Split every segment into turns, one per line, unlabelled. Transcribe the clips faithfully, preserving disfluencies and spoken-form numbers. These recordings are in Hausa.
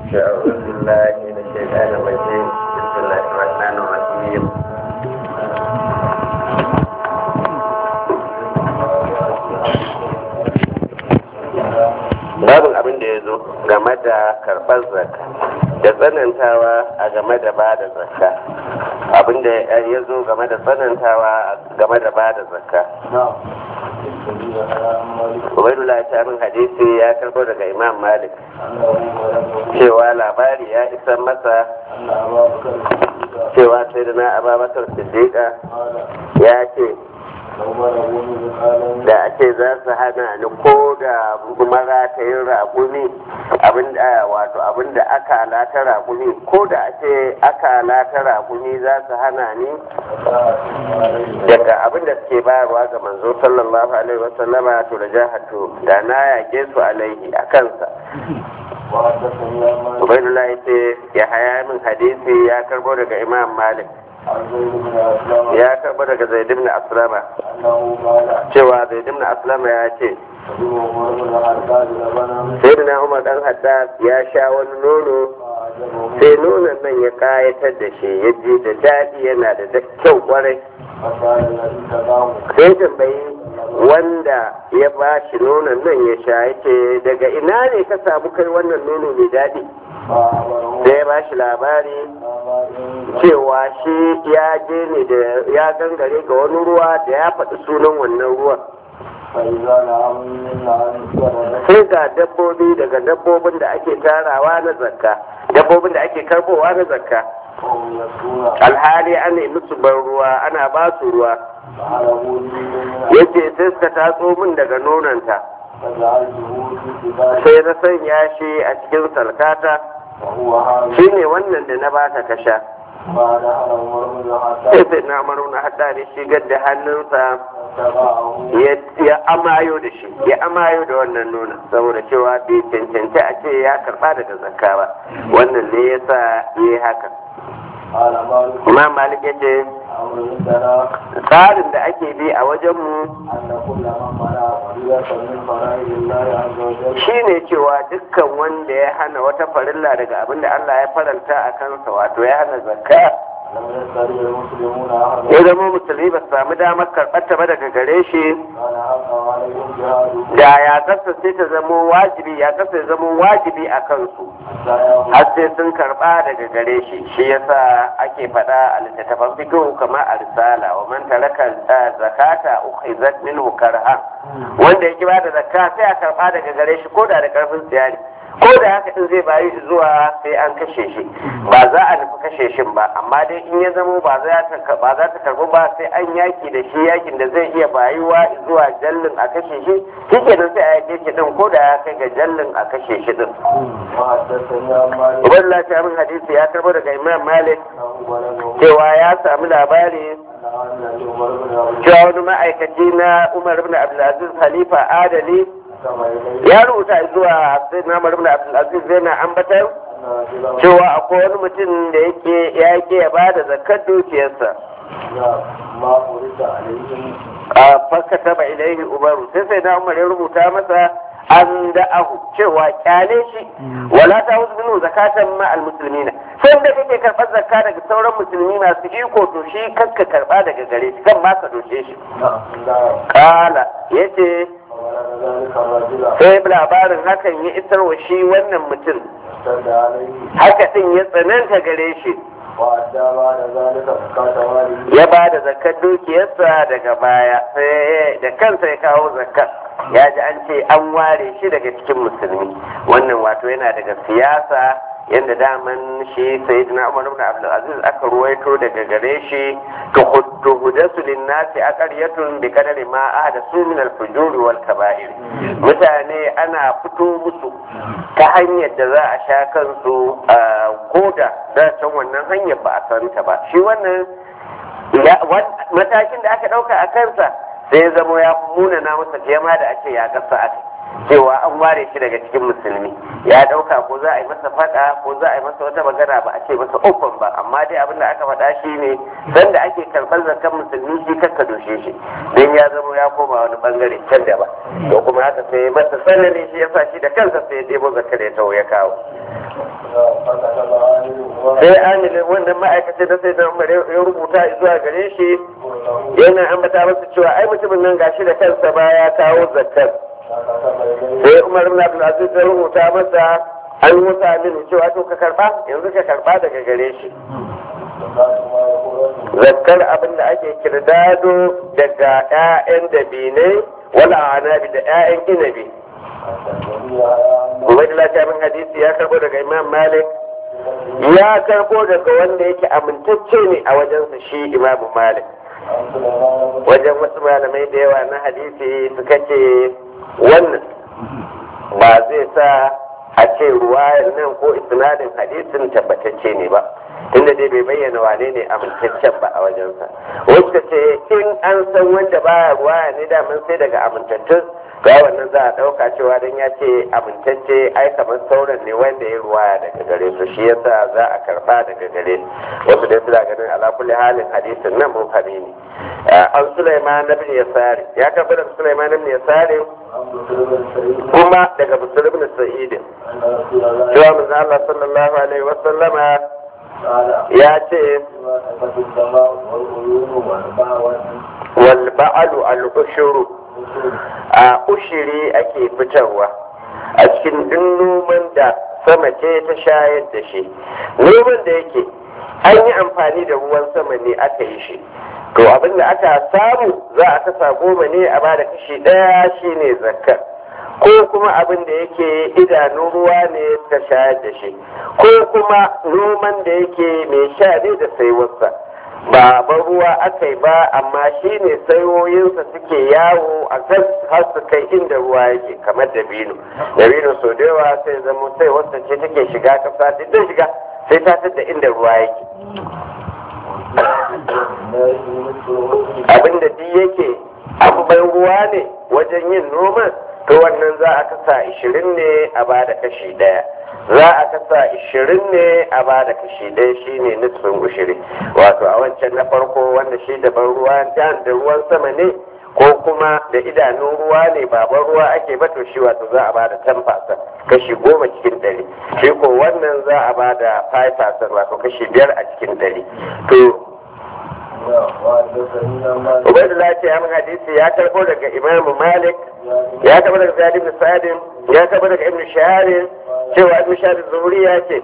أعوذ بالله من الشيطان الرجيم بسم الله الرحمن الرحيم babin abin da ya zo game da karɓar zakka da tsanantawa a game da ba da zakka abin da ya zo game da tsanantawa game da ba da zakka Ubaidullah ta min hadisi ya karbo daga Imam Malik cewa labari ya isa masa cewa sai da na Abubakar Siddiqa ya ce da ake za su hana ni ko da maratayin raguni abinda wato abinda aka lata raguni ko da ake aka lata raguni za su hana ni daga abinda suke bayarwa ga manzo sallallahu alaihi wasallama to da jahatu da na yake su alaihi a kansa Ubaidullah ya ce ya haya min hadisi ya karbo daga Imam Malik ya karba daga Zaid ibn Aslama cewa Zaid ibn Aslama ya ce Sayyidina Umar dan Haddad ya sha wani nono sai nonon nan ya kayatar da shi ya ji da daɗi yana da kyau kwarai sai tambayi wanda ya ba shi nonon nan ya sha yake daga ina ne ka samu kai wannan nono mai daɗi sai ya ba shi labari cewa shi ya je ne da ya gangare ga wani ruwa da ya faɗi sunan wannan ruwan sai ga dabbobi daga dabbobin da ake tarawa na zakka dabbobin da ake karbowa na zakka alhali ana musu ban ruwa ana ba su ruwa yace sai suka tatso min daga nonanta sai na sanya shi a cikin salkata shi ne wannan da na baka ka sha sai sai na maru na hada da shigar da hannunsa ya amayo da shi ya amayo da wannan nuna saboda cewa bai cancanci a ce ya karba daga zakka ba wannan ne yasa yi haka Imam Malik ya ce tsarin da ake bi a wajenmu shi ne cewa dukkan wanda ya hana wata farilla daga abin da Allah ya faranta a kansa wato ya hana zakka ya zama musulmi ba su samu damar karɓarta ba daga gare shi da ya kasa sai ta zama wajibi ya kasa ya zama wajibi a kansu har sai sun karɓa daga gare shi shi yasa ake faɗa a littattafan fikihu kamar a risala wa man taraka zakata ukhizat minhu karha wanda yake ba da zakka sai a karɓa daga gare shi ko da da karfin tsiyari ko da haka din zai bayi zuwa sai an kashe shi ba za a nufi kashe shi ba amma dai in ya zamo ba za ta ba za ta karbu ba sai an yaki da shi yakin da zai iya bayuwa zuwa jallin a kashe shi shikenan sai a yake shi din ko da ya kai ga jallin a kashe shi din wallahi ta min hadisi ya karbo daga Imam Malik cewa ya samu labari cewa wani ma'aikaci na Umar ibn Abdulaziz Khalifa Adali ya rubuta zuwa sai na Umar ibn Abdulaziz yana ambatar cewa akwai wani mutum da yake ya yake ya ba da zakar dukiyarsa a fakata ba ilaihi umaru sai sai na Umar ya rubuta masa an da'ahu cewa kyale shi wala ta huzu minu zakatan ma almuslimina sai da kake karɓar zakka daga sauran musulmi masu iko to shi kanka karɓa daga gare shi kan ma ka doke shi kala yace sai labarin hakan ya isar wa shi wannan mutum haka din ya tsananta gare shi ya ba da zakar dukiyarsa daga baya sai da kansa ya kawo zakar ya ji an ce an ware shi daga cikin musulmi wannan wato yana daga siyasa yadda daman shi sayyidina Umar ibn Abdul Aziz aka ruwaito daga gare shi tuhudasu linnasi aqaryatun bi qadari ma ahdathu min al-fujur wal kaba'ir mutane ana fito musu ta hanyar da za a sha kansu koda da can wannan hanyar ba a santa ba shi wannan matakin da aka dauka a kansa sai ya zama ya munana masa fiye ma da ake ya gasa aka cewa an ware shi daga cikin musulmi ya dauka ko za a yi masa fada ko za a yi masa wata magana ba a ce masa uffan ba amma dai abin da aka faɗa shi ne sanda ake karɓar zakan musulmi shi kakka doshe shi don ya zama ya koma wani bangare can da ba to kuma haka sai masa tsanani shi yasa shi da kansa sai ya ɗebo zakar ya tawo ya kawo sai amilin wannan ma'aikacin da sai da umar ya rubuta zuwa gare shi yana ambata masa cewa ai mutumin nan gashi da kansa ba ya kawo zakar sai umar ibn abdul aziz ya rubuta masa an musa min cewa to ka karba yanzu ka karba daga gare shi zakkar abin da ake kirdado daga ƴaƴan dabinai wala anabi da ƴaƴan inabi Ubaidullah ta min hadisi ya karbo daga Imam Malik ya karbo daga wanda yake amintacce ne a wajensa shi Imam Malik wajen wasu malamai da yawa na hadisi suka ce wannan ba zai sa a ce ruwayar nan ko isnadin hadisin tabbatacce ne ba tunda dai bai bayyana wane ne amintaccen ba a wajensa wasu ce in an san wanda baya ruwaya ne daman sai daga amintattun ga wannan za a ɗauka cewa don ya ce amintacce ai kamar sauran ne wanda ya ruwaya daga gare su shi yasa za a karba daga gare wasu dai suna ganin ala kulli halin hadisin nan mun fadi ne an Sulaiman ibn Yasari ya karba daga Sulaiman ibn Yasari kuma daga Busr ibn Sa'id cewa manzo Allah sallallahu alaihi wa sallama ya ce wal ba'alu al-ushuru a ushiri ake fitarwa a cikin duk noman da sama ce ta shayar da shi noman da yake an yi amfani da ruwan sama ne aka yi shi to abin da aka samu za a kasa goma ne a bada kashi ɗaya shine zakka ko kuma abin da yake idanun ruwa ne ta shayar da shi ko kuma noman da yake mai sha ne da saiwarsa ba ban ruwa aka yi ba amma shi ne sayoyinsa suke yawo a kan har su kai inda ruwa yake kamar dabino dabino sau da yawa sai zama sai wasta ce take shiga kasa duk shiga sai ta da inda ruwa yake abinda duk yake an bai ruwa ne wajen yin noman to wannan za a kasa ishirin ne a ba da kashi daya za a kasa ishirin ne a ba da kashi daya shine nufin ushiri wato a wancan na farko wanda shi da ban ruwa da ruwan sama ne ko kuma da idanun ruwa ne ba ban ruwa ake ba to shi wato za a ba da ten percent kashi goma cikin ɗari shi ko wannan za a ba da five percent wato kashi biyar a cikin ɗari to Ubaidullah ce ya min hadisi ya karbo daga Imam Malik ya karbo daga Zaid ibn Sa'd ya karbo daga Ibn Shahar cewa Ibn Shahar Zuhri ya ce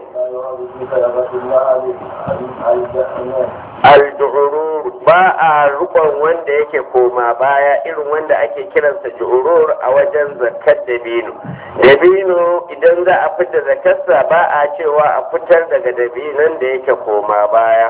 al-ju'urur ba a rukun wanda yake koma baya irin wanda ake kiransa ju'urur a wajen zakat dabino dabino idan za a fitar zakarsa ba a cewa a fitar daga dabinon da yake koma baya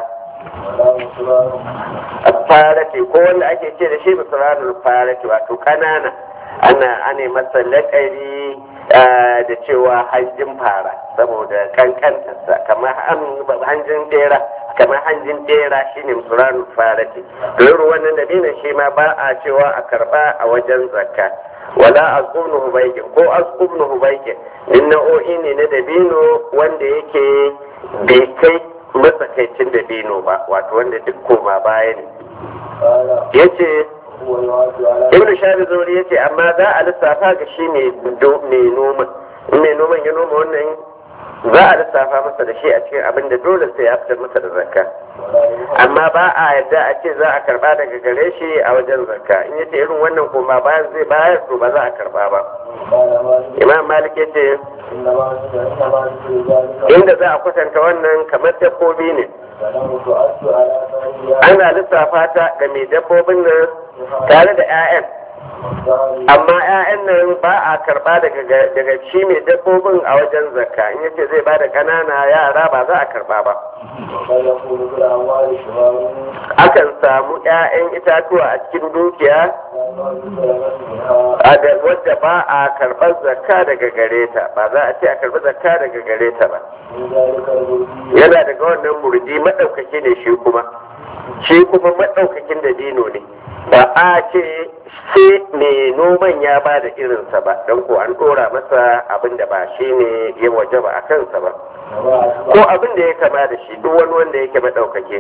farati ko wanda ake ce da shi musulanul farati wato kanana ana ane masa lakari da cewa hanjin fara saboda kankantarsa kamar hanjin dera kamar hanjin dera shine musulanul farati don wannan dabinin shi ma ba a cewa a karba a wajen zakka wala asqubnu hubayki ko asqubnu hubayki din nau'i ne na dabino wanda yake bai kai matsakaicin da dino ba wato wanda duk koma baya ne ya ce ibn shahid zuri ya ce amma za a lissafa ga shi mai noma in mai noman ya noma wannan za a lissafa masa da shi a cikin abin da dole sai ya fitar masa da zakka amma ba a yadda a ce za a karba daga gare shi a wajen zakka in yace irin wannan koma bayan zai bayar to ba za a karba ba imam malik ya ce inda za a kwatanta wannan kamar dabbobi ne ana lissafa ta ga mai dabbobin nan tare da 'ya'yan amma 'ya'yan nan ba a karba daga shi mai dabbobin a wajen zakka in yace zai ba da ƙanana yara ba za a karba ba akan samu 'ya'yan itatuwa a cikin dukiya wadda ba a karɓar zakka daga gare ta ba za a ce a karɓi zakka daga gare ta ba yana daga wannan murdi maɗaukaki ne shi kuma shi kuma maɗaukakin da dino ne ba a ce sai mai noman ya ba da irinsa ba don ko an dora masa abin da ba shi ne ya waje ba a kansa ba ko abin da ya kama da shi duk wani wanda yake maɗaukake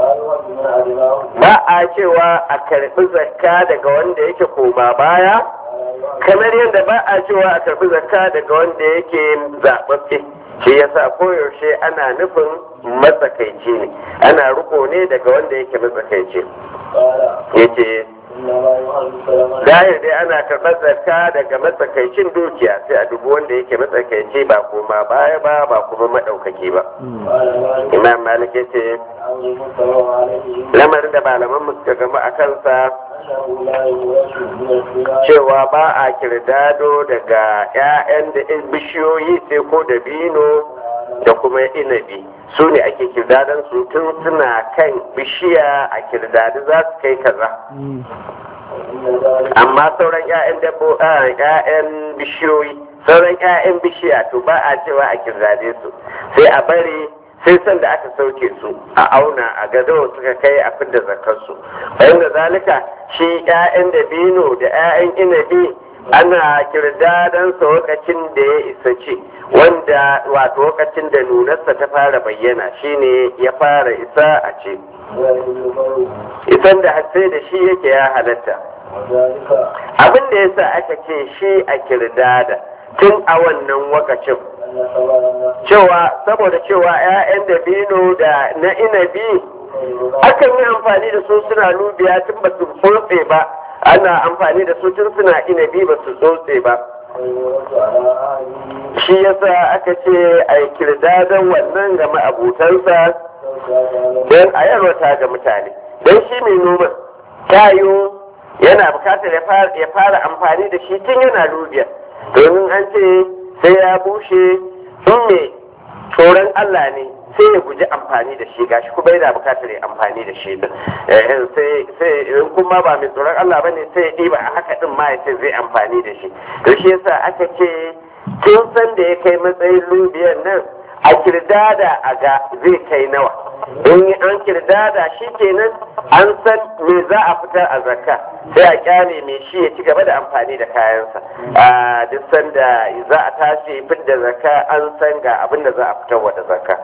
ba a cewa a karɓi zakka daga wanda yake koma baya kamar yadda ba a cewa a karɓi zakka daga wanda yake zaɓaɓɓe shi yasa koyaushe ana nufin matsakaici ne ana riko ne daga wanda yake matsakaici yace Zahir dai ana karɓar zakka daga matsakaicin dukiya sai a dubu wanda yake matsakaici ba kuma baya ba ba kuma maɗaukaki ba. Imam Malik yace lamarin da malaman suka gama a kansa cewa ba a kirdado daga 'ya'yan da bishiyoyi sai ko da bino da kuma inabi su ne ake kirdadan su tun suna kan bishiya a kirdadi za su kai kaza amma sauran 'ya'yan dabo ƴaƴan bishiyoyi sauran 'ya'yan bishiya to ba a cewa a kirdade su sai a bari sai san da aka sauke su a auna a gado suka kai a fidda zakar su bayan da zalika shi 'ya'yan dabino da 'ya'yan inabi ana kirdadan sa lokacin da ya isa ce wanda wato lokacin da nunarsa ta fara bayyana shine ya fara isa a ce isan da sai da shi yake ya halatta abin da yasa aka ce shi a kirdada tun a wannan wakacin cewa saboda cewa 'ya'yan dabino da na inabi akan yi amfani da su suna lubiya tun ba su tsotse ba ana amfani da su tun suna inabi ba su tsotse ba shi yasa aka ce a yi kirdadan wannan ga ma'abutansa don a yarwata ga mutane don shi mai noma tayo yana bukatar ya fara amfani da shi tun yana lubiya domin an ce sai ya bushe in mai tsoron Allah ne sai ya guji amfani da shi gashi kuma yana bukatar ya amfani da shi din sai sai in kuma ba mai tsoron Allah bane sai ya diba a haka din ma yace zai amfani da shi to shi yasa aka ce kin san da ya kai matsayin lubiyan nan a kirdada a ga zai kai nawa in an kirdada shi kenan an san me za a fitar a zakka sai a kyale mai shi ya ci gaba da amfani da kayansa a duk sanda za a tashi fidda zakka an san ga abin da za a fitar wa da zakka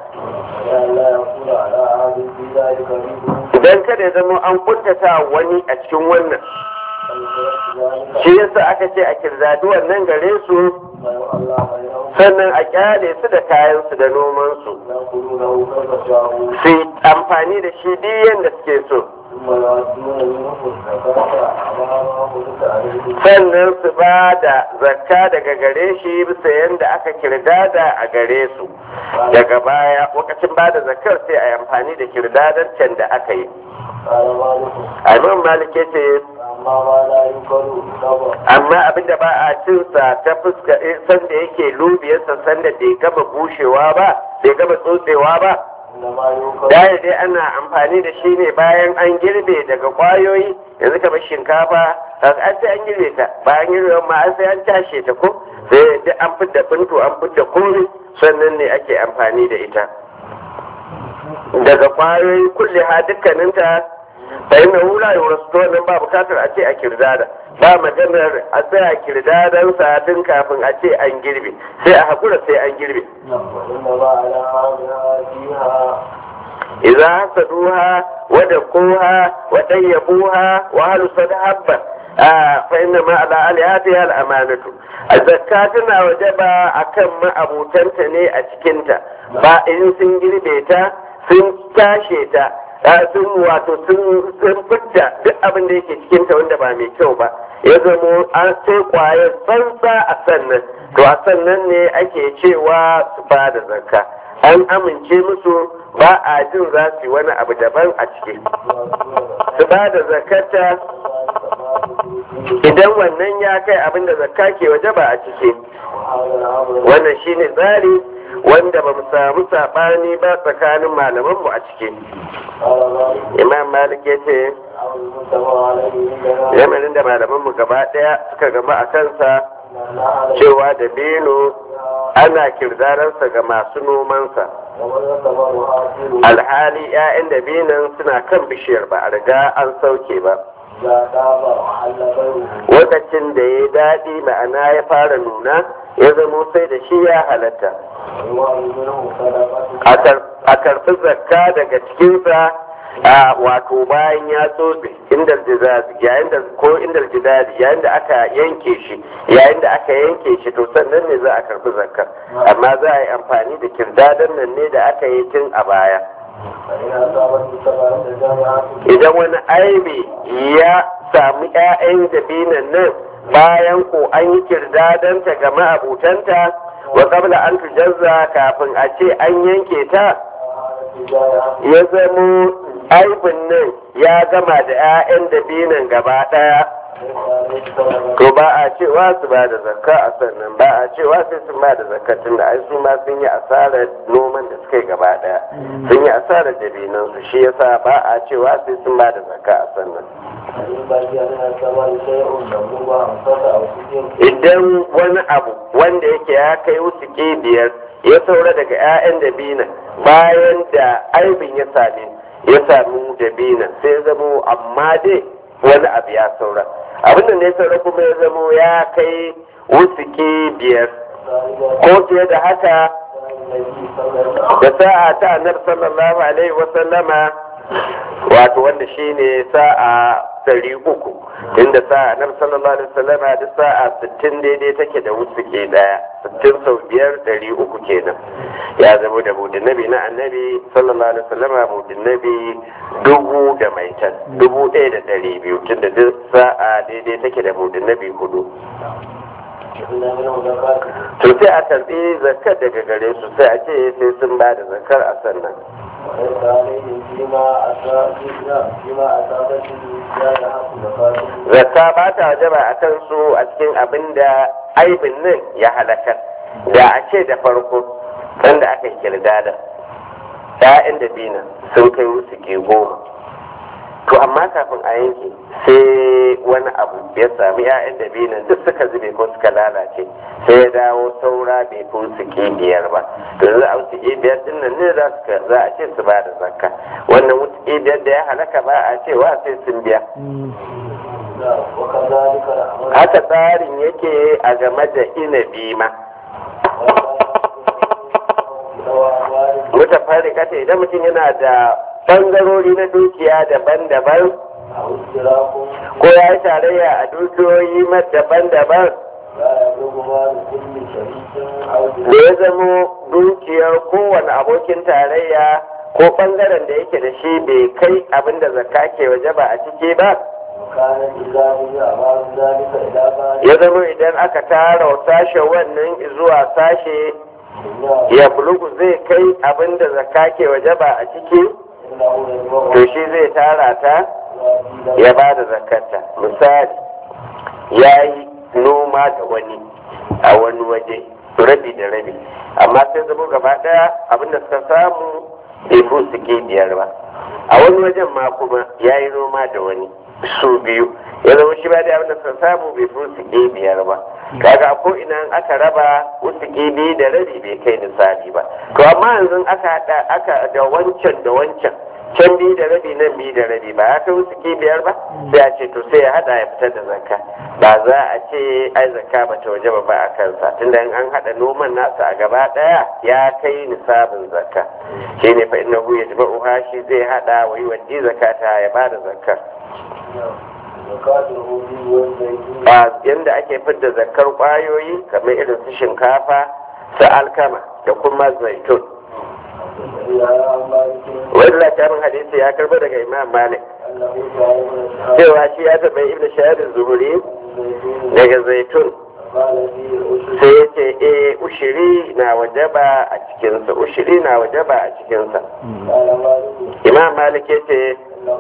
idan kada ya zama an kuntata wani a cikin wannan shi yasa aka ce a kirdadi wannan gare su sannan a kyale su da kayansu da nomansu su amfani da shi duk yadda suke so sannan su ba da zakka daga gare shi bisa yadda aka kirdada a gare su daga baya lokacin ba da zakkar sai a yi amfani da kirdadar can da aka yi Imam Malik ya ce amma abinda ba a cinsa ta fuska sanda yake lubiyarsa sanda bai gama bushewa ba bai gama tsotsewa ba dai dai ana amfani da shi ne bayan an girbe daga kwayoyi yanzu kamar shinkafa an sai an girbe ta bayan girbe ma an sai an tashe ta ko sai duk an fidda bintu an fidda kore sannan ne ake amfani da ita daga kwayoyi kulle ha dukkaninta bayan na hula yi wasu wannan ba bukatar a ce a kirdada ba maganar a sai a kirdadan satin kafin a ce an girbe sai a haƙura sai an girbe idza hasaduha wa daquha wa tayyabuha wa halu sadhabba fa inna ma ala aliyatiha al amanatu zakka tana wajaba akan ma'abutanta ne a cikinta ba in sun girbe ta sun tashe ta sun wato sun fitta duk abin da yake cikinta wanda ba mai kyau ba ya zamo an sai kwayar tsantsa a sannan to a sannan ne ake cewa su ba da zakka an amince musu ba a jin za su yi wani abu daban a ciki su ba da zakata idan wannan ya kai abin da zakka ke waje ba a ciki wannan shine tsari wanda ba mu samu saɓani ba tsakanin malamanmu a ciki imam malik ya ce yamanin da malamanmu gaba ɗaya suka gama a kansa cewa da bino ana kirdararsa ga masu nomansa alhali 'ya'yan da binan suna kan bishiyar ba a riga an sauke ba lokacin da ya daɗi ma'ana ya fara nuna ya zamo sai da shi ya halatta a karɓi zakka daga cikinsa a wato bayan ya tsotse inda yayin da ko inda jidadi yayin da aka yanke shi yayin da aka yanke shi to sannan ne za a karɓi zakka amma za a yi amfani da kirdadan nan ne da aka yi tun a baya idan wani aibi ya samu 'ya'yan dabinan nan bayan ko an yi kirdadanta ga ma'abutanta wa qabla an tujazza kafin a ce an yanke ta ya zamo aibin nan ya gama da 'ya'yan dabinan gaba ɗaya to ba a cewa su ba da zakka a sannan ba a cewa sai sun ba da zakka tun da ai su ma sun yi asarar noman da suka yi gaba ɗaya sun yi asarar dabinan su shi yasa ba a cewa sai sun ba da zakka a sannan idan wani abu wanda yake ya kai wasu biyar ya saura daga 'ya'yan dabina bayan da aibin ya same ya sami dabina sai zamo amma dai wani abu ya saura abin da ne saura kuma ya zamo ya kai wasu biyar ko fiye da haka da sa'a ta annabi sallallahu alaihi wasallama wato wanda shine sa'a dari uku inda sa'a annabi sallallahu alaihi wasallama da sa'a sittin daidai take da wasu ke daya sittin sau biyar dari uku kenan ya zama da budin nabi na annabi sallallahu alaihi wasallama budin nabi dubu da maitan dubu ɗaya da dari biyu tunda duk sa'a daidai take da budin nabi hudu to sai a karɓi zakar daga gare su sai a ce sai sun ba da zakar a sannan zakka ba ta wajaba a kan su a cikin abin da aibin nan ya halakar da a ce da farko wanda aka yi kirdada ya'yan da bina sun kai wasu ke goma to amma kafin a yanke sai wani abu ya sami ya'yan da bina duk suka zube ko suka lalace sai ya dawo saura bai fi su ke biyar ba to za a wuce ke biyar din nan ne za a ce su ba da zakka wannan wuce ke biyar da ya halaka ba a cewa sai sun biya haka tsarin yake a game da inabi ma wata farikata idan mutum yana da bangarori na dukiya daban-daban ko ya yi tarayya a dukiyoyi daban-daban da ya zamo dukiyar kowane abokin tarayya ko bangaren da yake da shi bai kai abin da zakka ke waje ba a ciki ba ya zama idan aka tara sashe wannan zuwa sashe ya bulugu zai kai abin da zakka ke waje ba a ciki to shi zai tara ta ya ba da zakarta misali ya yi noma da wani a wani waje rabi da rabi amma sai zama gaba daya abin da suka samu bai fi su ke biyar ba a wani wajen ma kuma ya yi noma da wani su biyu ya zama shi ba da abin da suka samu bai fi su ke biyar ba kaga ko ina aka raba wasu biyu da rabi bai kai misali ba to amma yanzu aka hada aka da wancan da wancan can biyu da rabi nan biyu da rabi ba ya kai wasu biyar ba sai a ce to sai ya hada ya fitar da zakka ba za a ce ai zakka ba ta waje ba a kansa tunda an hada noman nasa a gaba daya ya kai nisabin zakka shi ne fa innahu yajma'uha shi zai hada wa yuwaddi zakata ya bada zakka a yanda ake fidda zakkar kwayoyi kamar irin su shinkafa su alkama da kuma zaitun wani lafiyar hadisi ya karbo daga imam malik cewa shi ya taɓa ibn shahar zuhuri daga zaitun sai ya ce e ushiri na wajaba a cikinsa ushiri na wajaba a cikinsa imam malik ya ce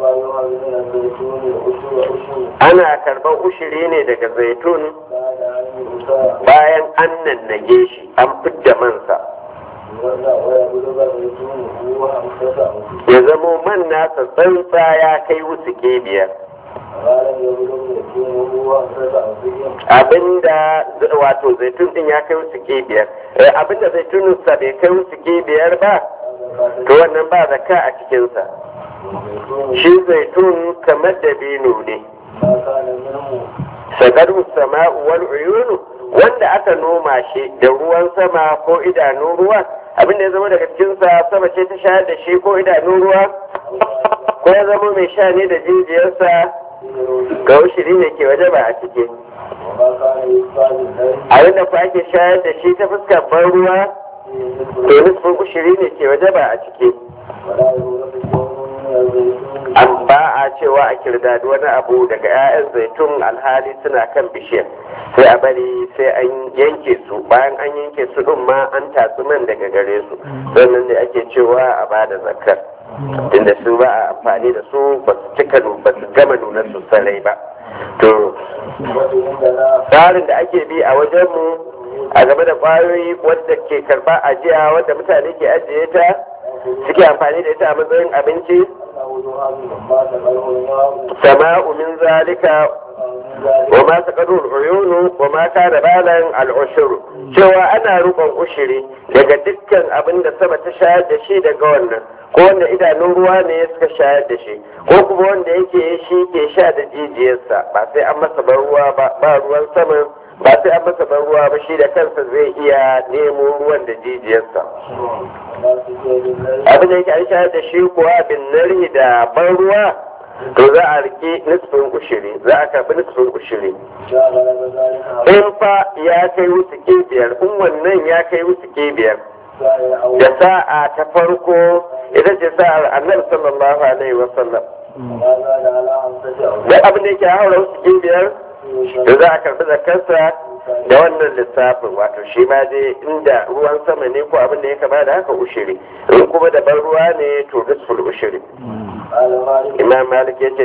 ana karɓar ushiri ne daga zaitun bayan an nannage shi an fidda mansa ya zamo man nasa tsantsa ya kai wasu ke biyar abinda wato zaitun din ya kai wasu ke biyar abinda zaituninsa bai kai wasu ke biyar ba to wannan ba zakka a cikinsa shi zaitun kamar dabino ne sakaru sama'u wal uyunu wanda aka noma shi da ruwan sama ko idanun ruwa abin da ya zama daga cikinsa sama ce ta shayar da shi ko idanun ruwa ko ya zama mai sha ne da jijiyarsa ga ushiri ne ke waje ba a ciki abin da fa ake shayar da shi ta fuskar ban ruwa to nufin ushiri ne ke waje ba a ciki an ba a cewa a kirdadi wani abu daga 'ya'yan zaitun alhali suna kan bishiyar sai a bari sai an yanke su bayan an yanke su din ma an tatsu man daga gare su sannan ne ake cewa a ba da zakar inda su ba a amfani da su ba su cika ba su gama nuna su sarai ba to tsarin da ake bi a wajenmu a game da kwayoyi wadda ke karba ajiya wadda mutane ke ajiye ta suke amfani da ita a matsayin abinci sama'u min zalika wa ma saqadul uyunu wa ma kana balan al-ushur cewa ana rukun ushiri daga dukkan abin da sama ta shayar da shi daga wannan ko wanda idanun ruwa ne suka shayar da shi ko kuma wanda yake shi ke sha da jijiyarsa ba sai an masa ban ruwa ba ba ruwan sama ba sai an masa ban ruwa ba shi da kansa zai iya nemo ruwan da jijiyarsa abin da yake an shayar da shi kuwa bin nari da ban ruwa to za a rike nisfin ushiri za a karbi nisfin ushiri in fa ya kai wusuke biyar in wannan ya kai wusuke biyar da sa'a ta farko ita ce sa'ar annabi sallallahu alaihi wasallam da abin da yake haura wusuke biyar da za a karbi zakarsa da wannan lissafin wato shi ma dai inda ruwan sama ne ko abin da ya kama da haka ushiri in kuma da ban ruwa ne to nisful ushiri imam malik ya ce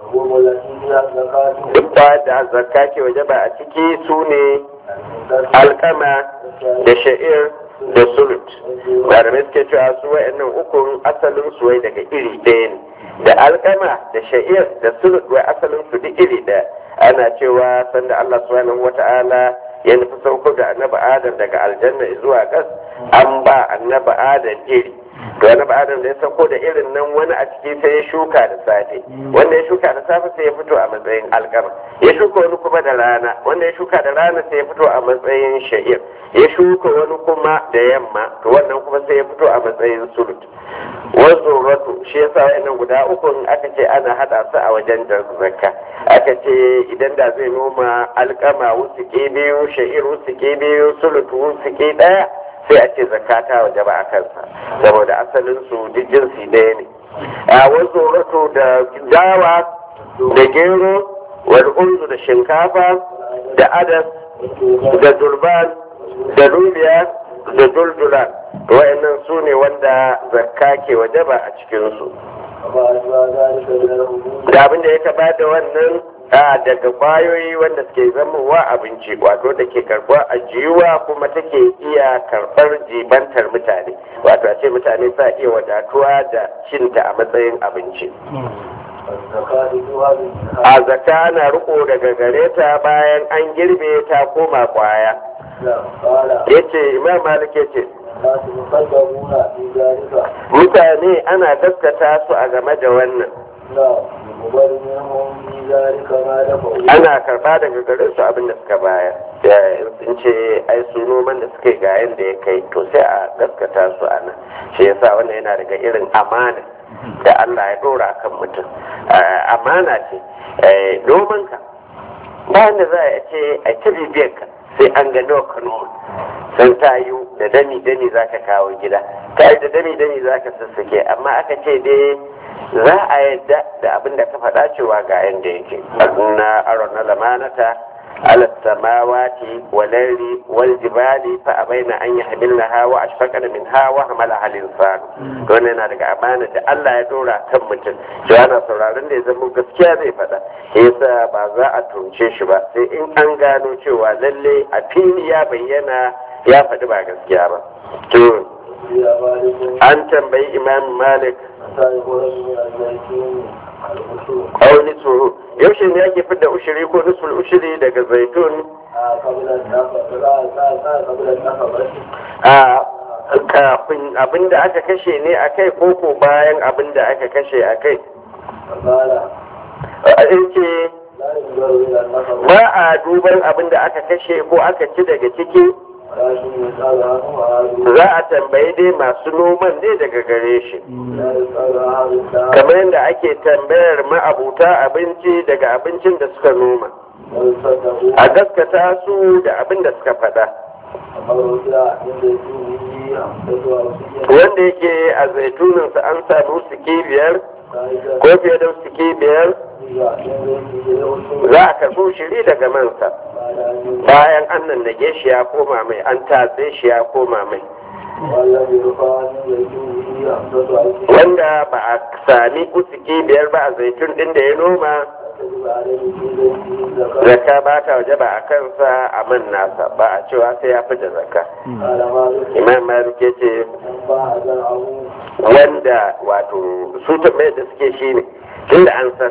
duk da zakka ke waje ba a ciki su ne alkama da sha'ir da sulut malamai suke cewa su wa'annan ukun asalin su wai daga iri ɗaya ne da alkama da sha'ir da sulut wai asalin su duk iri ɗaya ana cewa sanda Allah subhanahu wata'ala ya nufi sauko da annabi adam daga aljanna zuwa gas an ba annabi adam iri to annabi adam da ya sauko da irin nan wani a ciki sai ya shuka da safe wanda ya shuka da safe sai ya fito a matsayin alkama ya shuka wani kuma da rana wanda ya shuka da rana sai ya fito a matsayin sha'ir ya shuka wani kuma da yamma to wannan kuma sai ya fito a matsayin sulut wasu ratu shi yasa wa'annan guda uku aka ce ana hada su a wajen da zakka aka ce idan da zai noma alkama wusuke biyu sha'ir wusuke biyu sulut wusuke daya sai a ce zakata waje ba a kansa saboda asalin su duk jinsi ɗaya ne a wasu ratu da dawa da gero wal unzu da shinkafa da adas da durban da rubiya da duldula wa'annan su ne wanda zakka ke waje ba a cikinsu da abin da ya kaba da wannan a daga kwayoyi wanda suke zamowa abinci wato da ke karɓar ajiyuwa kuma take iya karɓar jibantar mutane wato a ce mutane sa iya wadatuwa da cinta a matsayin abinci a zaka na riko daga gare ta bayan an girbe ta koma kwaya ya ce imam malik ya ce mutane ana gaskata su a game da wannan ana karba daga garin su abin da suka baya sun ce ai su noman da suka yi ga yanda ya kai to sai a gaskata su a nan shi yasa wannan yana daga irin amana da Allah ya dora kan mutum amana ce noman ka bayan da za a ce a ta bibiyar ka sai an ga nawa ka noma san tayu da dami dami za ka kawo gida tayu da dami dami za ka sassake amma aka ce dai za a yadda da abin da ka faɗa cewa ga yanda yake na aron na lamanata ala samawati walari wal jibali fa abaina an yahmilnaha wa ashfaqna minha wa hamala al insan to ne yana daga amana da Allah ya dora kan mutum cewa ana sauraron da ya zama gaskiya zai faɗa yasa ba za a tunce shi ba sai in an gano cewa lalle a fili ya bayyana ya faɗi ba gaskiya ba to an tambayi imam malik aw nisfu yaushe ne yake fidda ushiri ko nisful ushiri daga zaitun a kafin abinda aka kashe ne a kai koko bayan abinda aka kashe a kai ce ba a duban abin da aka kashe ko aka ci daga ciki, za a tambayi dai masu noman ne daga gare shi, kamar yadda ake tambayar ma'abuta abinci daga abincin da suka noma, a gaskata su da abin da suka faɗa. Wanda yake a zaituninsa an sami suke biyar ko fiye da suke biyar, za a karɓo shiri daga mansa bayan an nan nage shi ya koma mai, an tatse shi ya koma mai. Wanda ba a sami usuki biyar ba a zaitun ɗin da ya noma, zakka ba ta waje ba a kansa a man nasa, ba a cewa sai ya fi da zakka. Imam Malik ya ce wanda wato su tambayar da suke shi ne tunda an san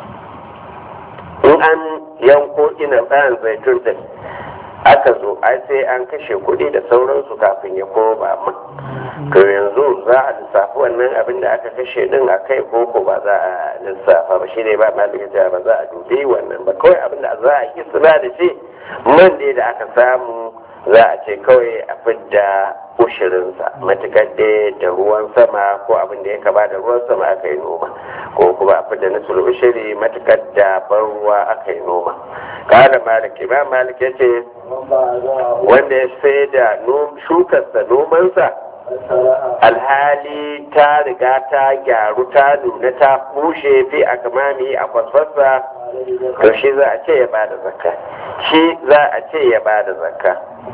in an yanko ina tsayin zaitun din aka zo ai sai an kashe kuɗi da sauransu kafin ya koma man, to yanzu za a lissafi wannan abin da aka kashe din a kai koko ba za a lissafa ba, shi ne ba malin ja ba za a dubi wannan ba, kawai abin da za a yi suna da shi man dai da aka samu za a ce kawai a fidda ushirinsa matukar da ruwan sama ko abin da ya kaba da ruwan sama aka yi noma, ko kuma a fidda nasul ushiri matukar da ban ruwa aka yi noma. Kada maliki ba malik ya ce wanda ya sai da shukarsa nomansa alhali ta riga ta gyaru ta nuna ta bushe fi a kamami a kwasfarsa, to shi za a ce ya bada zakka, shi za a ce ya bada zakka.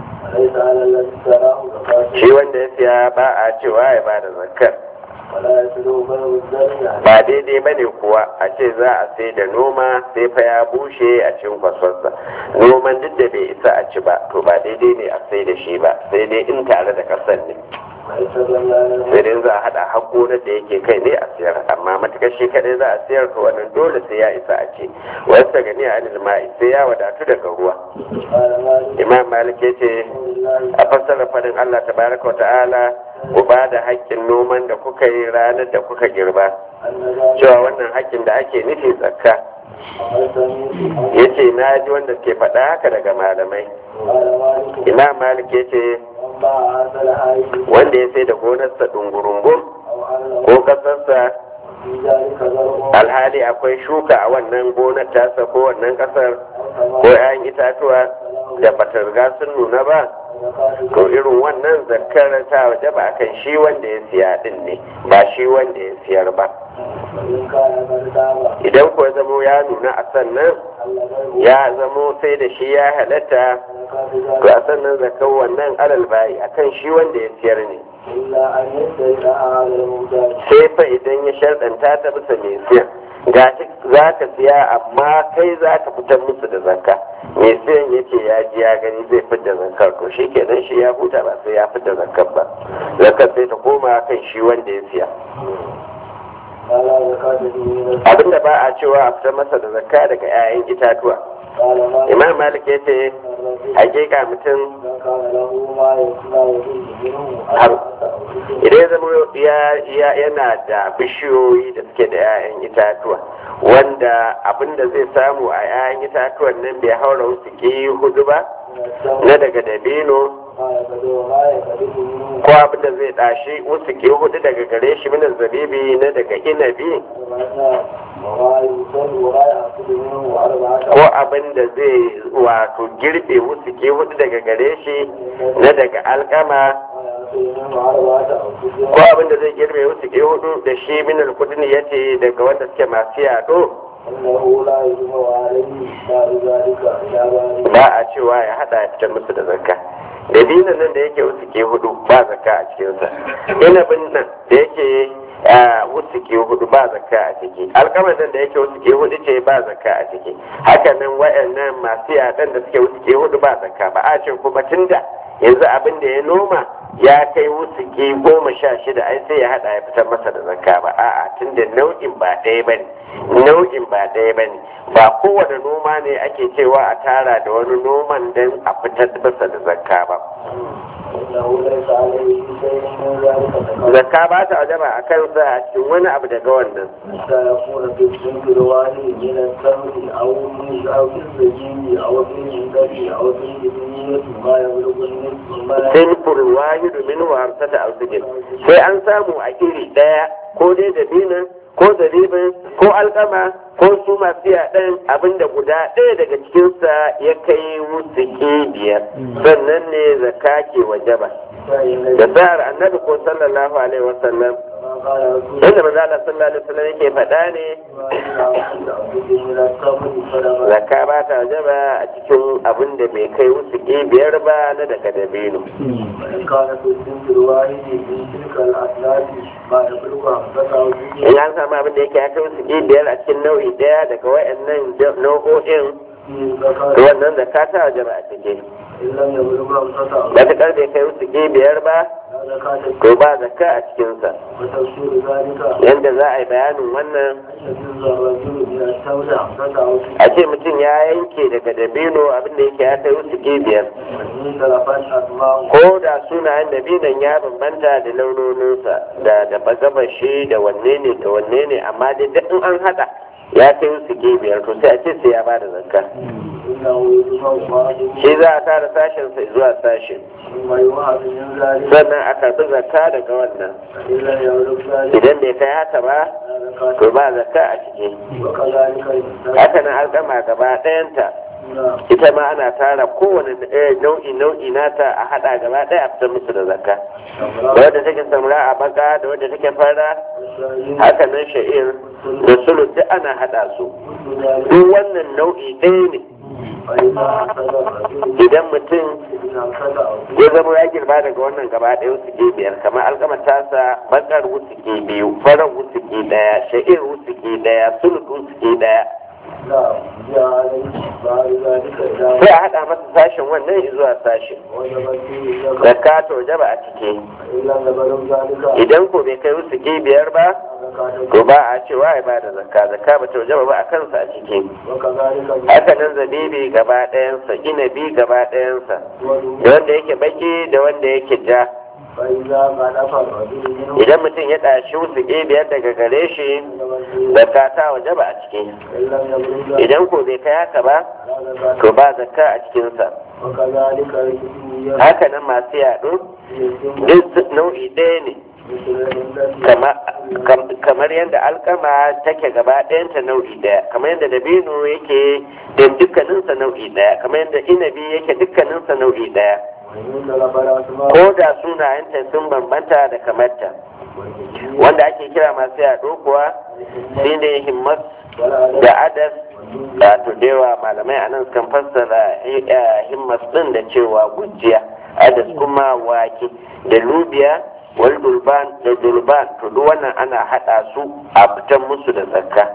Shi wanda ya siya ba a cewa ya bada zakkar. Ba daidai ba ne kuwa a ce za a sai da noma sai fa ya bushe a cikin kwasfarsa, noman duk da bai isa a ci ba, to ba daidai ne a sai da shi ba, sai dai in tare da kasan ne, sai dai za a haɗa haƙonar da yake kai ne a siyar, amma matukar shi kaɗai za a siyar to wannan dole sai ya isa a ci, wasu gani a anil ma'i sai ya wadatu daga ruwa. Imam Malik ya ce a fassara fadin Allah tabaraka wa ta'ala, ku ba da haƙƙin noman da kuka yi ranar da kuka girba, cewa wannan haƙƙin da ake nufi zakka. Ya ce na ji wanda ke faɗa haka daga malamai. Imam Malik ya ce wanda ya sai da gonarsa ɗungurungun ko ƙasarsa alhali akwai shuka a wannan gonar tasa ko wannan ƙasar ko 'ya'yan itatuwa da bata riga sun nuna ba, to irin wannan zakkar ta waje ba kan shi wanda ya siya din ne, ba shi wanda ya siyar ba. Idan kuwa zamo ya nuna a sannan ya zamo sai da shi ya halatta, to a sannan zakkar wannan alal bayi akan shi wanda ya siyar ne, sai fa idan ya sharɗanta ta bisa mai siyan ga za ka siya amma kai za ka fitar musu da zakka, mai siyan ya ce ya ji ya gani zai fitar zakkar, to shi kenan shi ya huta ba sai ya fitar zakkar ba, zakkar sai ta koma kan shi wanda ya siya. Abinda ba a cewa a fitar masa da zakka daga 'ya'yan itatuwa. Imam Malik ya ce hakika mutum idan ya zama yana da bishiyoyi da suke da 'ya'yan itatuwa wanda abinda zai samu a 'ya'yan itatuwan nan bai haura wasu ke hudu ba na daga dabino, ko abinda zai ɗashi wasu ke hudu daga gare shi minan zabibi na daga inabi, ko abinda zai wato girbe wasu ke hudu daga gare shi na daga alkama, ko abinda zai girbe wasu ke hudu da shi minan kudin ya ce daga wanda suke masu yaɗo, ba a cewa ya hada ya fitar musu da zakka. Dabinan nan da yake wasu ke hudu ba zakka a cikinsa, inabin nan da yake wasu ke hudu ba zakka a ciki, alkamar nan da yake wasu ke hudu ce ba zakka a ciki, haka nan wayannan masu yaɗan da suke wasu ke hudu ba zakka. Ba a ce kuma tunda yanzu abin da ya noma ya kai wasu ke goma sha shida ai sai ya hada ya fitar masa da zakka ba, a'a tunda nau'in ba ɗaya ba ne, nau'in ba ɗaya ba ne, ba kowane noma ne ake cewa a tara da wani noman don a fitar masa da zakka ba. zakka ba ta wajaba a kansa a cikin wani abu daga wannan sinfur wahidu min warsata alfijir sai an samu a iri daya ko dai da dinin ko zaribin ko alkama ko su masu yaɗan abinda guda ɗaya daga cikinsa ya kai wusuki biyar sannan ne zakka ke wajaba da sa'ar annabi ko sallallahu alaihi wasallam yadda maza Allah sallallahu alaihi wasallam yake faɗa ne zakka ba ta wajaba a cikin abin da bai kai wusuki biyar ba na daga dabino in an samu abin da yake ya kai wusuki biyar a cikin nau'i daya daga wayannan nau'o'in wannan zakka ta wajaba a cikin matuƙar bai kai wusuki biyar ba ko ba zakka a cikinsa yadda za a yi bayanin wannan a ce mutum ya yanke daga dabino abinda yake ya kai wusuki biyar ko da sunayen dabinon ya bambanta da launoninsa da da bagabashi da wanne ne da wanne ne amma dai duk in an hada ya kai wusuki biyar to sai a ce sai ya ba da zakka shi za a tara sashen sai zuwa sashen sannan a karbi zakka daga wannan idan bai kai haka ba to ba zakka a ciki haka nan alkama gaba ɗayanta ita ma ana tara kowane nau'i nau'i nata a hada gaba ɗaya a fitar musu da zakka da wadda take samra a baka da wadda take fara haka nan sha'ir da sulu duk ana hada su duk wannan nau'i ɗaya ne idan mutum ya zama ya girba daga wannan gaba ɗaya wusuki biyar kamar alkama tasa bakar wusuki biyu farar wusuki ɗaya sha'ir wusuki ɗaya suluk wusuki ɗaya sai a haɗa masa sashen wannan zuwa sashen zakka to jaba a ciki idan ko bai kai wusuki biyar ba ko ba a cewa ya bada zakka zakka ba ta wajaba ba a kansa a ciki haka nan zabibi gaba ɗayansa inabi gaba ɗayansa da wanda yake baki da wanda yake ja idan mutum ya ɗashi wusuki biyar daga gare shi zakka ta wajaba a ciki idan ko bai kai haka ba to ba zakka a cikinsa haka nan masu yaɗo duk nau'i ɗaya ne kamar yadda alkama take gaba ɗayanta nau'i ɗaya kamar yadda dabino yake da dukkaninsa nau'i ɗaya kamar yadda inabi yake dukkaninsa nau'i ɗaya ko da sunayenta sun bambanta da kamarta wanda ake kira masu yaɗo kuwa shi ne himmas da adas da to dewa malamai a nan kan fassara himmas ɗin da cewa gujiya adas kuma wake da lubiya wal dulban da dulban to duk wannan ana hada su a fitan musu da zakka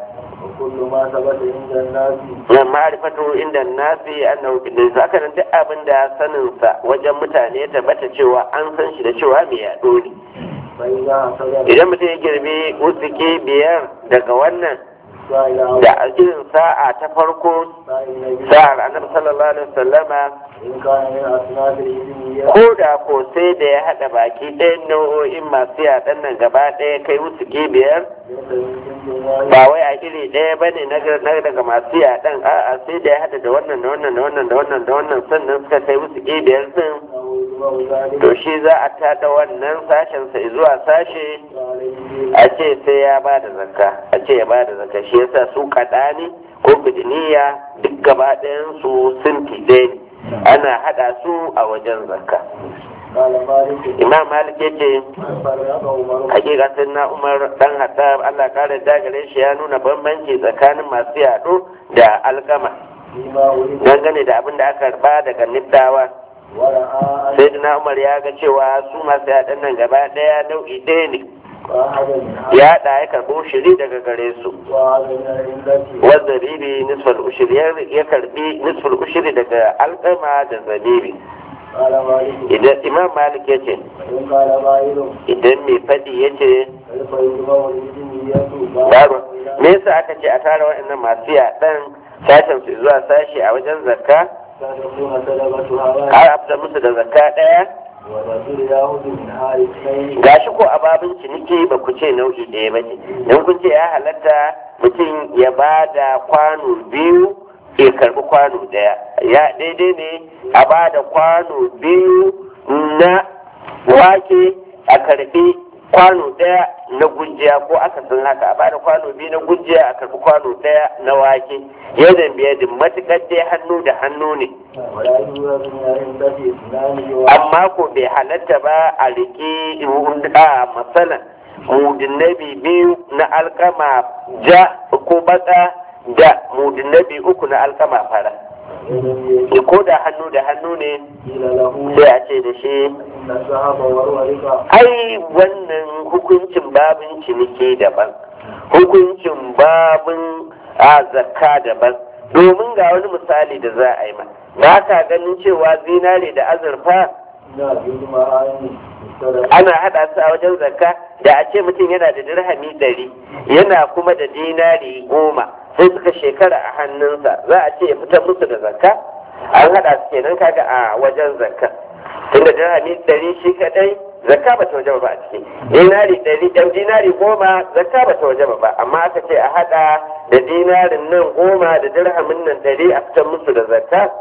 na ma'arifatu inda nasi annahu bidin haka nan duk abin da sanin sa wajen mutane tabbata cewa an san shi da cewa me ya dole idan mutum ya girbi wusuki biyar daga wannan da irin sa'a ta farko sa'ar annabi sallallahu alaihi wasallama ko da ko sai da ya haɗa baki ɗayan nau'o'in masu yaɗan nan gaba ɗaya kai wusuki biyar ba wai a iri ɗaya ba ne na daga masu yaɗan a'a sai da ya haɗa da wannan da wannan da wannan da wannan da wannan sannan suka kai wusuki biyar din to shi za a tada wannan sashen sai zuwa sashe a ce sai ya ba da zakka a ce ya ba da zakka shi yasa su kaɗani ko bidiniya duk gaba ɗayan su sun ɗaya ne ana haɗa su a wajen zakka imam malik ya ce hakikatin na umar dan hatta Allah kare dagare shi ya nuna bambanci tsakanin masu yaɗo da alkama dangane da abin da aka karba daga niddawa sai na umar ya ga cewa su masu yaɗan nan gaba ɗaya nau'i ɗaya ne ya haɗa ya karɓo shiri daga gare su wanda zabibi nisfal ushiri ya karɓi nisfal ushiri daga alƙama da zabibi idan imam malik ya ce idan mai faɗi ya ce me yasa aka ce a tara waɗannan masu yaɗan sashen su zuwa sashi a wajen zakka har a fita musu da zakka ɗaya gashi ko a babin ciniki ba ku ce nau'i ɗaya ba ce don kun ce ya halatta mutum ya ba da kwano biyu ya karbi kwano ɗaya ya daidai ne a ba da kwano biyu na wake a karbi kwano ɗaya na gujiya ko aka san haka a bada kwano biyu na gujiya a karbi kwano ɗaya na wake yadda biya da matuƙar dai hannu da hannu ne amma ko bai halatta ba a riƙe a masana mudinnabi biyu na alkama ja ko baka da mudinnabi uku na alkama fara ko da hannu da hannu ne sai a ce da shi ai wannan hukuncin babin ciniki daban hukuncin babin a zakka daban domin ga wani misali da za a yi ma ba ka ganin cewa zinare da azurfa ana hada su a wajen zakka da a ce mutum yana da dirhami ɗari yana kuma da dinari goma sai suka shekara a hannunsa za a ce ya fitar musu da zakka an hada su kenan kaga a wajen zakka tunda dirhami ɗari shi kadai zakka ba ta waje ba a ciki dinari ɗari ɗan dinari goma zakka ba ta waje ba amma aka ce a hada da dinarin nan goma da dirhamin nan ɗari a fitar musu da zakka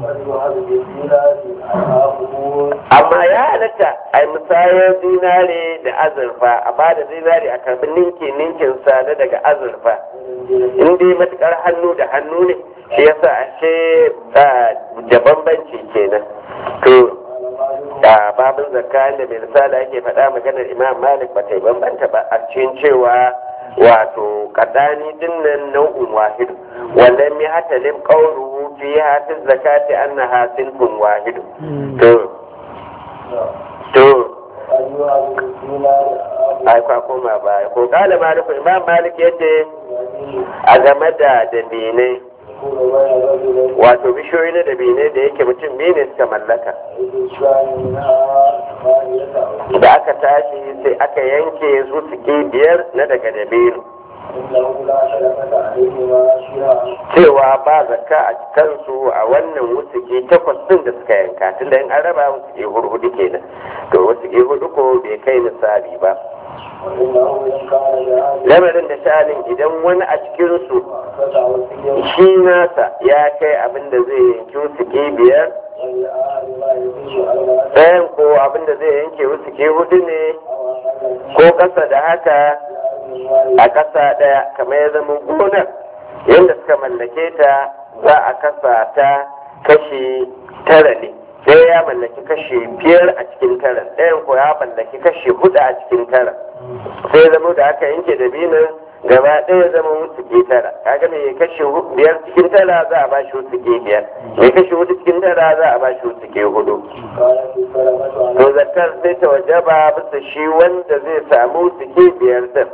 amma ya halatta a yi musayar zinare da azurfa a ba da zinare a karbi ninki ninkin sa na daga azurfa in dai matukar hannu da hannu ne shi yasa ashe da bambanci kenan to da babin zakka da mai misali ake faɗa maganar imam malik ba ta yi bambanta ba a cikin cewa wato kadani dinnan nau'un wahid wallan mi hatalim qawluhu fi hafiz zakati annaha sinfun wahid to to ai kwa koma ba ko kala malik imam malik yace a game da dabinai wato bishiyoyi na dabinai da yake mutum biyu ne suka mallaka da aka tashi sai aka yanke su suke biyar na daga dabino cewa ba zakka a kansu a wannan wusuki takwas din da suka yanka tun da in an raba wusuki hurhudu kenan to wusuki hudu ko bai kai misali ba lamarin da sha'anin idan wani a cikinsu shi nasa ya kai abin da zai yanki wusuki biyar ɗayan ko abin da zai yanke wusuki hudu ne ko ƙasa da haka a ƙasa ɗaya kamar ya zama gonar yadda suka mallake ta za a kasa ta kashi tara ne ɗaya ya mallaki kashi biyar a cikin tara ɗayan ko ya mallaki kashi hudu a cikin tara sai zama da aka yanke da binin gaba ɗaya zama wusuke tara kaga mai kashi biyar cikin tara za a ba shi wusuke biyar mai kashi hudu cikin tara za a ba shi wusuke hudu to zakar sai ta wajaba bisa shi wanda zai samu wusuke biyar din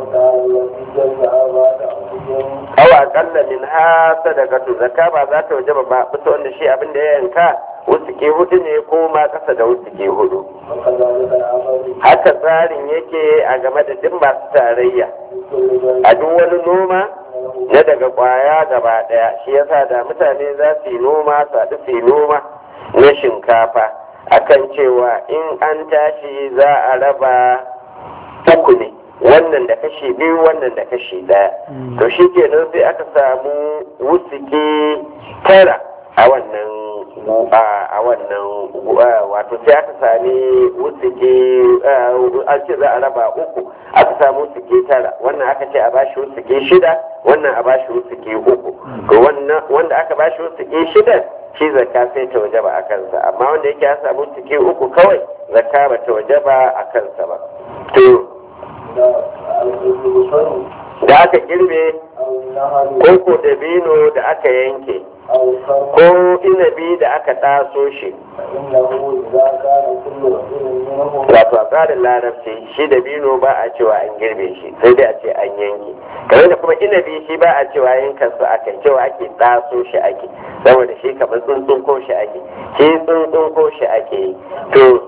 aw aqalla min ha sadaqatu zakka ba za ta wajaba ba bisa wanda shi abin da ya yanka wusuke hudu ne ko ma kasa da wusuke hudu haka tsarin yake a game da duk masu tarayya a duk wani noma na daga kwaya gaba daya shi yasa da mutane za su yi noma su haɗu su yi noma na shinkafa akan cewa in an tashi za a raba uku ne wannan da kashi biyu wannan da kashi daya to shi kenan sai aka samu wusuke tara a wannan a wannan wato sai aka sami wusuke an ce za a raba uku aka samu wusuke tara wannan aka ce a bashi wusuke shida wannan a bashi wusuke uku to wanda aka bashi wusuke shida shi zakka sai ta wajaba a kansa amma wanda yake ya samu wusuke uku kawai zakka ba ta wajaba a kansa ba to da aka girbe koko dabino da aka yanke ko inabi da aka taso shi wato a tsarin larabci shi dabino ba a cewa an girbe shi sai dai a ce an yanke kamar da kuma inabi shi ba a cewa yankan su aka cewa ake taso shi ake saboda shi kamar tsuntsun ko shi ake shi tsuntsun ko shi ake yi to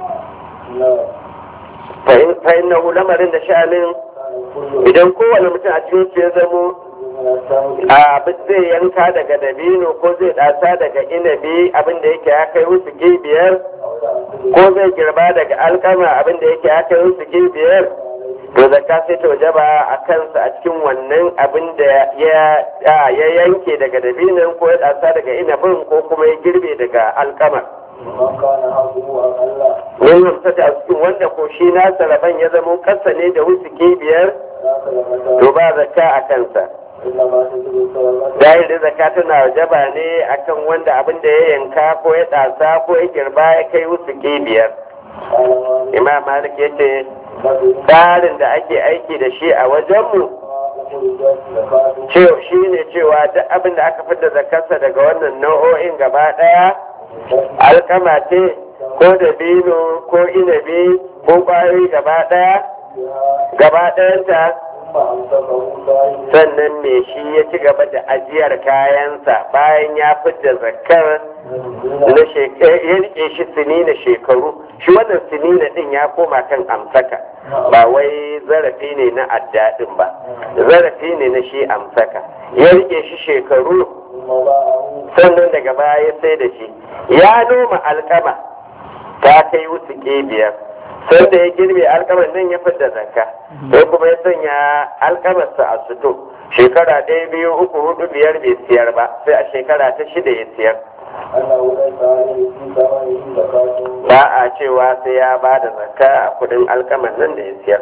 fa'in na lamarin da sha'anin idan kowane mutum a cikin su ya zamo abin zai yanka daga dabino ko zai ɗasa daga inabi abin da yake ya kai wasu biyar ko zai girba daga alkama abin da yake aka yi suke biyar to zakka sai ta wajaba a kansa a cikin wannan abin da ya yanke daga dabinan ko ya ɗasa daga inabin ko kuma ya girbe daga alkama min hamsata a cikin wanda ko shi nasa rabon ya zama kasa ne da wusuke biyar to ba zakka a kansa Dahil da zakka tana wajaba ne akan wanda abin da ya yanka ko ya ɗasa ko ya girba ya kai wusuke biyar. Imam Malik ya ce tsarin da ake aiki da shi a wajenmu shi ne cewa duk abin da aka fitar zakarsa daga wannan nau'o'in gaba ɗaya alkama ce ko dabino ko inabi ko ƙwayoyi gaba ɗaya gaba ɗayanta sannan me shi ya ci gaba da ajiyar kayansa bayan ya fidda zakar na shekaru ya rike shi sini na shekaru shi wannan sinina din ya koma kan amsaka ba wai zarafi ne na addadin ba zarafi ne na shi amsaka ya rike shi shekaru sannan daga baya sai da shi ya noma alkama ta kai wusu biyar sai da ya girbe alkamar nan ya fidda zakka sai kuma ya sanya alkamarsa a suto shekara ɗaya biyu uku hudu biyar bai siyar ba sai a shekara ta shida ya siyar ba a cewa sai ya ba da zakka a kudin alkamar nan da ya siyar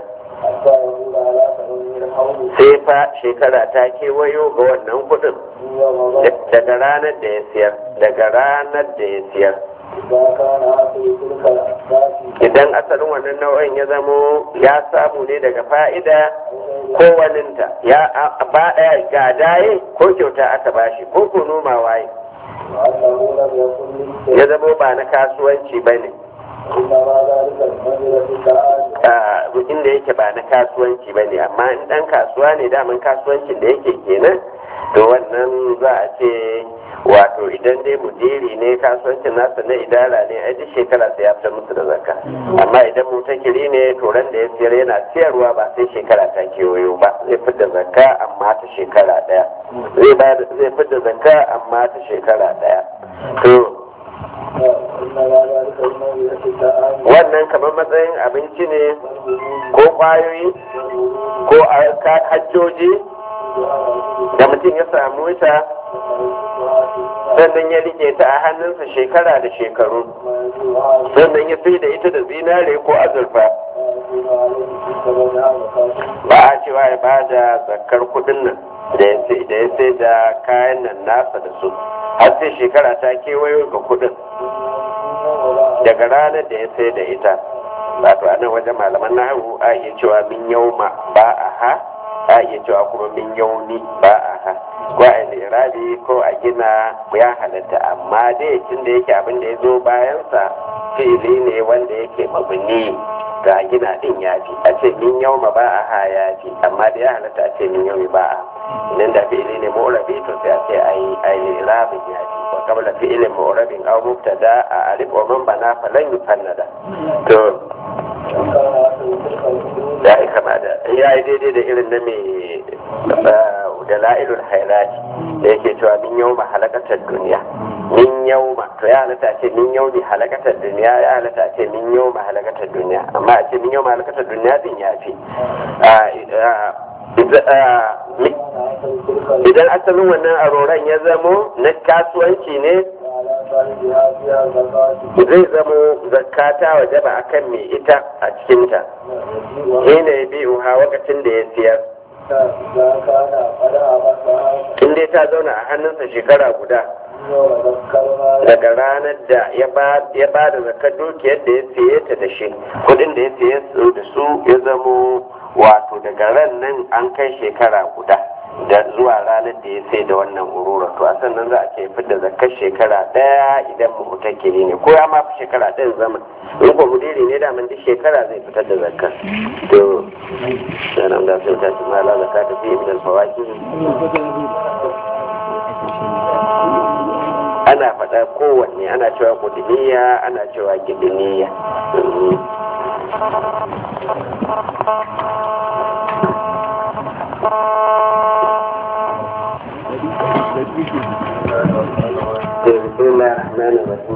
sai fa shekara ta kewayo ga wannan kudin daga ranar da ya siyar daga ranar da ya siyar idan asalin wannan nau'in ya zamo ya samu ne daga fa'ida ko waninta ya ba ɗaya ga daye ko kyauta aka bashi ko ko noma waye ya zamo ba na kasuwanci ba ne inda yake ba na kasuwanci ba ne amma in ɗan kasuwa ne daman kasuwancin da yake kenan to wannan za a ce wato idan dai mudiri ne kasuwancin nasa na idara ne a duk shekara sai ya fitar musu da zakka amma idan mutakiri ne to ran da ya siyar yana siyarwa ba sai shekara ta kewayo ba zai fitar zakka amma ta shekara daya zai ba zai fitar zakka amma ta shekara daya to wannan kamar matsayin abinci ne ko kwayoyi ko hajjoji da mutum ya samu ita sannan ya rike ta a hannunsa shekara da shekaru sannan ya sai da ita da zinare ko azurfa ba a cewa ya ba da zakar kudin nan da ya sai da kayan nan nasa da su har sai shekara ta kewayo ga kudin daga ranar da ya sai da ita wato a nan wajen malaman nahawu a iya cewa min yauma ba a ha a iya cewa kuma min yauni ba a ha ko a lirabi ko a gina ya halatta amma dai tun da yake abin da ya zo bayansa fili ne wanda yake mabuni ga gina din ya fi a ce min yau ma ba a ha ya fi amma da ya halatta a ce min yau ba a idan da fili ne mu'rabi to sai a ce a yi lirabin ya fi wa kabla fi'ilin mu'rabin aw mubtada a alif wa man bana falan yufannada to ya yi kama da ya yi daidai da irin na mai da la'ilul hairati da yake cewa min yau ma halakatar duniya min yau ma to ya halatta ce min yau ne halakatar duniya ya halatta ce min yau ma halakatar duniya amma a ce min yau ma halakatar duniya din ya fi idan asalin wannan aroran ya zamo na kasuwanci ne zai zamo zakata wa jaba akan mai ita a cikinta hina ya biyu ha wakacin da ya siyar in dai ta zauna a hannunsa shekara guda daga ranar da ya ba da zakar dukiyar da ya siye ta da shi kudin da ya siye da su ya zamo wato daga ran nan an kai shekara guda da zuwa ranar da ya sai da wannan urura to a sannan za a ce fitar zakar shekara daya idan mutakiri ne ko ya ma fi shekara ɗaya zama in ko mudiri ne da duk shekara zai fitar da zakar to sanan da sai ta ci mala zakka ta fi min alfawaki ana faɗa kowanne ana cewa kudiniya ana cewa gidiniya بسم الله الرحمن الرحيم